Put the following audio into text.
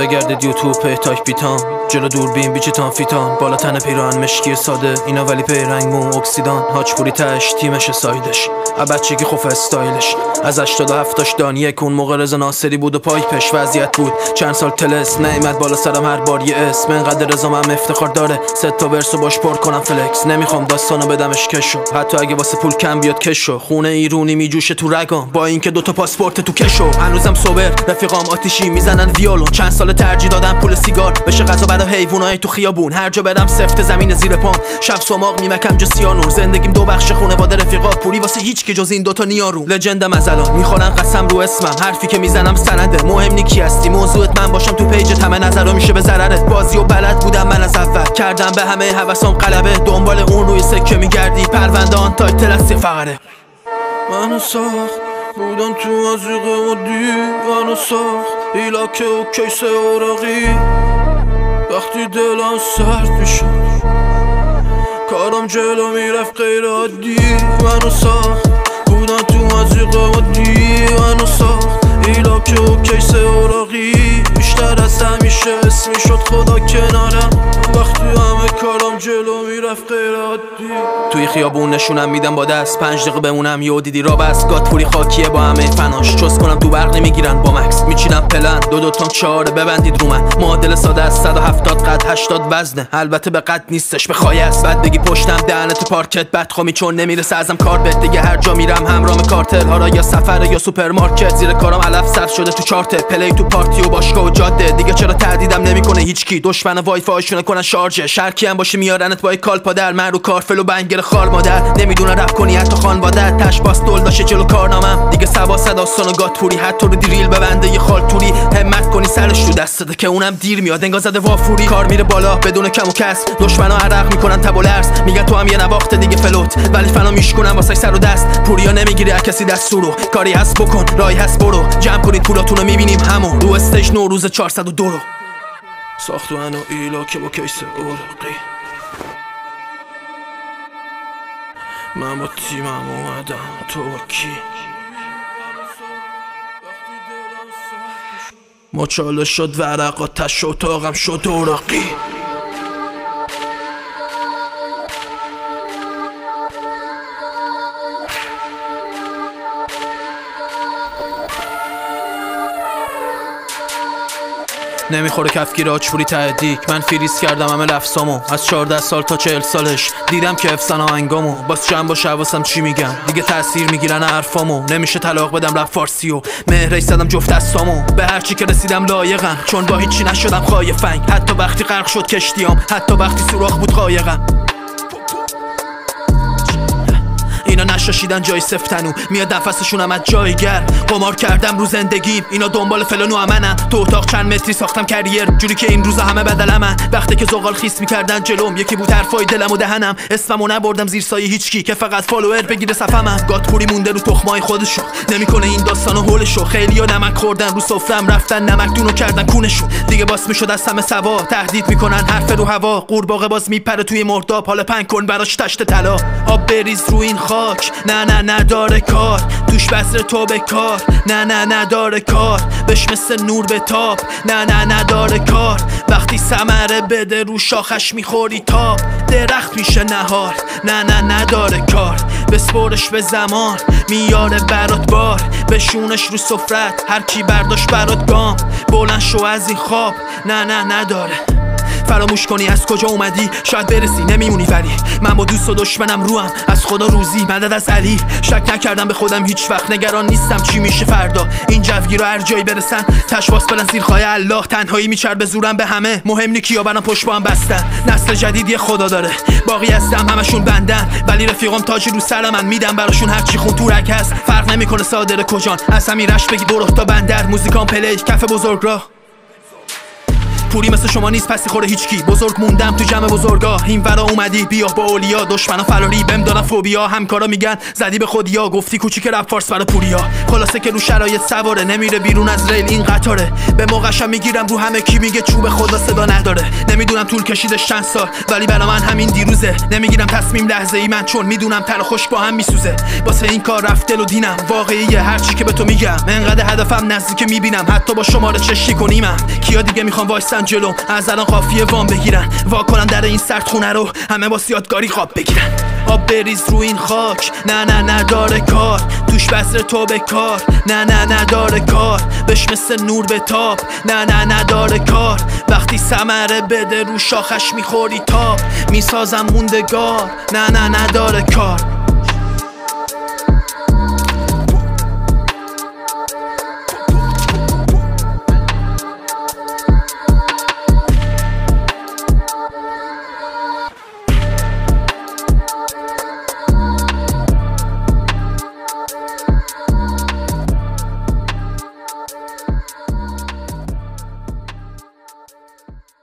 بگردید یوتیوب تایپ بیتام، جلو دوربین بیچتان فیتان، بالا تن پیران مشکی ساده، اینا ولی پی رنگ مو اکسیدان، هاچ پوری تش تیمش سایدش، بچگی خوف استایلش، از 87 دان یک اون موقع رضا ناصری بود و پایپش وضعیت بود، چند سال تلس نیامد بالا سرم هر بار یه اسم، انقدر رضا هم افتخار داره، 3 تا ورسو باش پر کنم فلکس، نمیخوام داستانو بدمش کشو، حتی اگه واسه پول کم بیاد کشو، خونه ایرونی میجوشه تو رگام، با اینکه 2 تا پاسپورت تو کشو، هنوزم صبر، رفیقام آتیشی میزنن ویولون، چند سال ترجیح دادم پول سیگار بشه غذا برای حیوانای تو خیابون، هر جا برم سفت زمین زیر پام، شب سماق میمکم جو سیانور، زندگیم 2 بخش خانواده رفیقا، پولی واسه هیچ کی جز این 2 تا نیارو، لجندم از الان میخورن قسم رو اسمم، حرفی که میزنم سنده، مهم نی کی هستی، موضوعت من باشم تو پیجت، همه نظرا میشه به ضررت، بازی و بلد بودم من از اول، کردم به همه هوسام غلبه، دنبال اون روی سکه میگردی، پرونده آن تایتل از فقره، منو ساخت بودم تو ازیق عادی، منو ساخت ایلاکه و کیسه اوراقی، وقتی دلم سرد میشد کارم جلو میرفت غیر عادی، منو ساخت بودم تو ازیق عادی، منو ساخت ایلاکه و کیسه اوراقی، بیشتر از همیشه اسمی شد خدا کنارم، وقتی همه کارم جلو میرفت غیر عادی، توی خیابون نشونم میدم با دست، 5 دقیقه بمونم یهو دیدی را بس، گات پوری خاکیه با همه فناش، چوس کنم تو برق نمیگیرن با مکس، میچینم پلن 2 تا 4 ببندید رو من، معادل ساده از 170 قد 80 وزنه، البته به قد نیستش به خایه است، بعد بگی پشتم دهنت پارکت بدخومی چون نمیرسه ازم کار بد، دیگه هر جا میرم همراه کارتل ها را، یا سفر یا سوپرمارکت، زیر کارم علف سر شده تو چارت، پلی تو پارتی و باشگاه و جاده، دیگه چرا تهدیدم نمیکنه هیچکی، دشمن وای فایشونه کنن شارژ، شرکی هم باشه میارنت با کال پادر، من رو کارفل و بنگر خار مادر، نمیدونه رپ کنی حتی خانواده، تش باس دل داشه جلو کارنامم، دیگه سبا صداستان و گات پوری، حتی رو دریل ببنده یه خالتوری، همت کنی سرش تو دستته که اونم دیر میاد، انگار زده وافوری، کار میره بالا بدون کم و کس، دشمنا عرق میکنن تب و لرز، میگن تو هم یه نواخت دیگه فلوت، ولی فنا میشکنن واسه سر و دست، پوریا نمیگیره از کسی دستورو، کاری هست بکن راهی هست برو، جمع کنید پولاتونو میبینیم همون رو استیج نوروز 402 رو، ساختو منو ایلاکه با کیسه اوراقی، من با تیمم اومدم تو با کی، مچاله شد ورقا تش اتاقم شد اوراقی، نمیخوره کفگیر آچفوری تهدیک، من فریز کردم همه لفظامو، از 14 سال تا 40 سالش دیدم که افسان آهنگامو، باز چند باشه حواسم چی میگم، دیگه تأثیر میگیرن حرفامو، نمیشه طلاق بدم رپ فارسیو، مهرش زدم جفت دستامو، به هرچی که رسیدم لایقم، چون با هیچی نشدم خایفنگ، حتی وقتی غرق شد کشتیام، حتی وقتی سوراخ بود قایقم، اینا نشاشیدن جای سفتنو، میاد نفسشونم از جایگر، قمار کردم رو زندگیم، اینا دنبال فلانو امنن، تو اتاق چند متری ساختم کریر، جوری که این روزا همه بدلمن، وقتی که زغال خیس میکردن جلوم، یکی بود حرفای دلم و دهنم، اسممو نبردم زیر سایه هیچکی که فقط فالوور بگیره صفمم، گات پوری مونده رو تخمای خودشو، نمیکنه این داستانو هولشو، خیلیا نمک خوردن رو سفرم، رفتن نمکدونو کردن کونشون، دیگه باس میشد از همه سوا، تهدید میکنن حرف رو هوا، قورباغه باز میپره توی مرداب، حالا پنگ کن براش تشت طلا، آب بریز رو این خاک، نه نداره کار، دوش بسر تو به کار، نه نداره کار، بش مثل نور به تاب، نه نداره کار، وقتی ثمره بده رو شاخش میخوری تاب، درخت میشه نهار، نه نداره کار، بسپرش به زمان میاره برات بار، بشونش رو سفرت هر کی برداشت برات گام، بلند شو از این خواب، نه نداره، فراموش کنی از کجا اومدی، شاید برسی نمیمونی، ولی من با دوست و دشمنم روام، از خدا روزی مدد از علی، شک نکردم به خودم هیچ وقت، نگران نیستم چی میشه فردا، این جوگیر رو هر جایی برسن، تشواس برن زیر خواهی الله، تنهایی میچربه زورم به همه، مهم نی کیا برن پشت با هم بستن، نسل جدید یه خدا داره، باقی هستم همشون بندن، ولی رفیقام تاجی رو سر من، میدم براشون هر چی خون تو رگ هست، فرق نمیکنه صادر کجان، از همین رشت بگی برو تا بندر، موزیکام پلی کف بزرگراه، پوری مثل شما نیست پسی خوره هیچکی. بزرگ موندم تو جمع بزرگا، این ورا اومدی بیا با اولیا. دشمنا فراری بهم دادن فوبیا، همکارا میگن زدی به خودیا. گفتی کوچیک رپ فارس برا پوریا. خلاصه که رو شرایط سواره، نمیره بیرون از ریل این قطاره. به موقعشم میگیرم رو همه کی میگه چوب خدا صدا نداره. نمیدونم طول کشیدش چند سال، ولی برا من همین دیروزه. نمیگیرم تصمیم لحظه ای من، چون میدونم تر خشک با هم میسوزه. واسه این کار رفت دل و دینم، واقعیه هرچی که به تو میگم. انقدر هدفم نزدیک میبینم، حتی با شماره چشی کنیمم. کیا دیگه میخوام وایسن جلوم، از الان قافیه وام بگیرن. وا کنن در این سردخونه رو، همه با یادگاری خواب بگیرن. آب بریز رو این خاک، نه نه نداره کار. توش بذر تو به کار، نه نه نداره کار. بش مثل نور به تاب، نه نه نداره کار. وقتی ثمره بده رو شاخش میخوری تاب. میسازم موندگار، نه نه نداره کار.